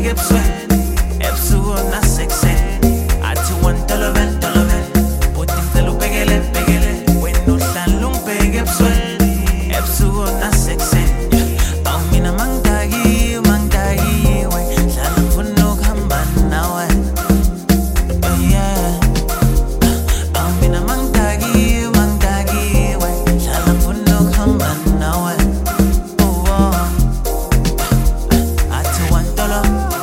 ebusweni ebusuku nasekuseni athi wantoloven buti ngicela ubhekele wena uhlala ungibheke ebusweni ebusuku nasekuseni awumina mangidakiwe hlala ngifuna ukuhamba nawe awumina mangidakiwe hlala ngifuna ukuhamba nawe athi wantolo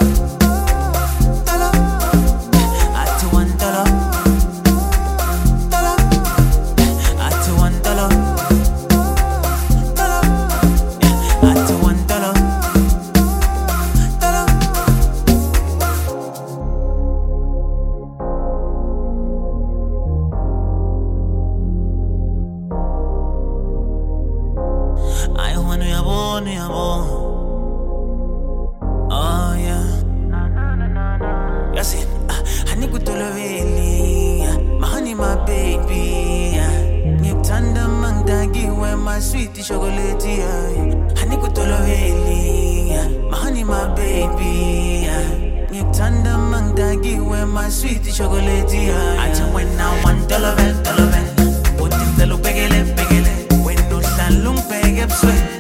I wanna yabona oh yeah yasin hani kutoloveli my honey my baby ngikuthanda mangidakiwe my sweet chocolate hani kutoloveli my honey my baby ngikuthanda mangidakiwe my sweet chocolate athi wena wantoloven buti ngicela ubhekele wena uhlala ungibheke ebusweni